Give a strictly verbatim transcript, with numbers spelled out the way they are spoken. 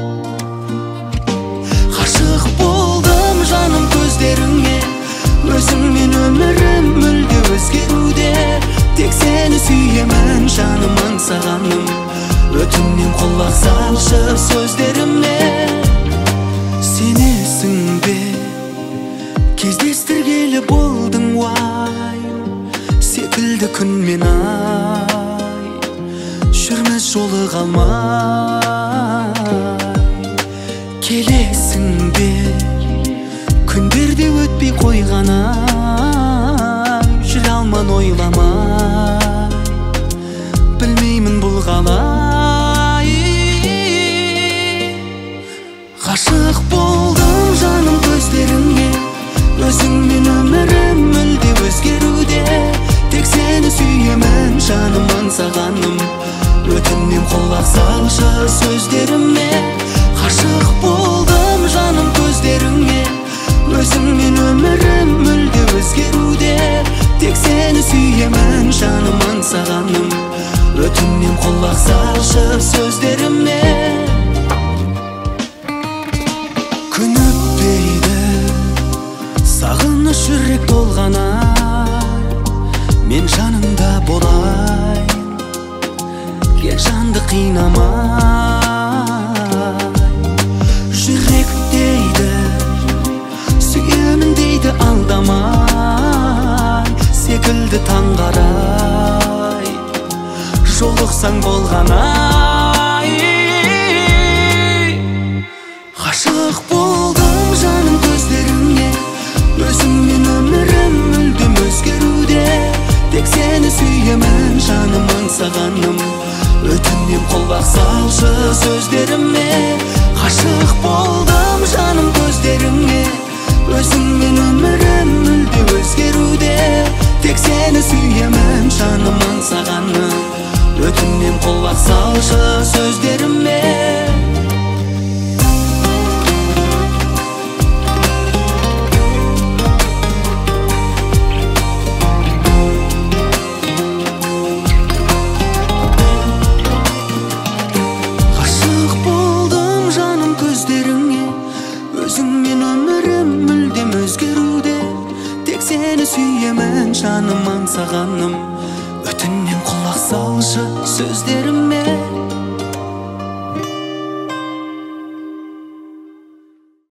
Ғашық болдым жаным көздеріңе, өзіңмен өмірім мүлде өзгеруде. Тек сені сүйемін жаным аңсағаным, өтінем құлақ салшы сөздеріме. Сенесің бе кездестіргелі болдың уай, секілді күн мен ай, жүрміз жолыға алмай. Келесің бе күндерде өтпей қойғанай, жүре алман ойламай, білмеймін бұл қалай. Ғашық болдым жаным көздеріңе, өзіңмен өмірім мүлде өзгеруде. Тек сені сүйемін жаным аңсағаным, өтінем құлақ салшы сөздеріме. Ғашық болдым жаным көздеріңе, өзіңмен өмірім мүлде өзгеруде. Тек сені сүйемін жаным аңсағаным, өтінем құлақ салшы сөздеріме. Күн өтпейді сағыныш жүрек толғанай, мен жаныңда болайын, кел жанды қинамай. Жүрек дейді сүйемін дейді алдамай, секілді таңғарай, жолықсаң болғанай. Ғашық болдым жаным көздеріңе, өзіңмен өмірім мүлдем өзгеруде. Тек сені сүйемін жаным аңсағаным, өтінем құлақ салшы сөздеріме. Ғашық болдым жаным көздеріңе, өзіңмен өмірім мүлде өзгеруде. Тек сені сүйемін жаным аңсағаным, өтінем құлақ салшы сөздеріме. Өзіңмен өмірім мүлдем өзгеруде. Тек сені сүйемін жаным аңсағаным, өтінем құлақ салшы сөздеріме.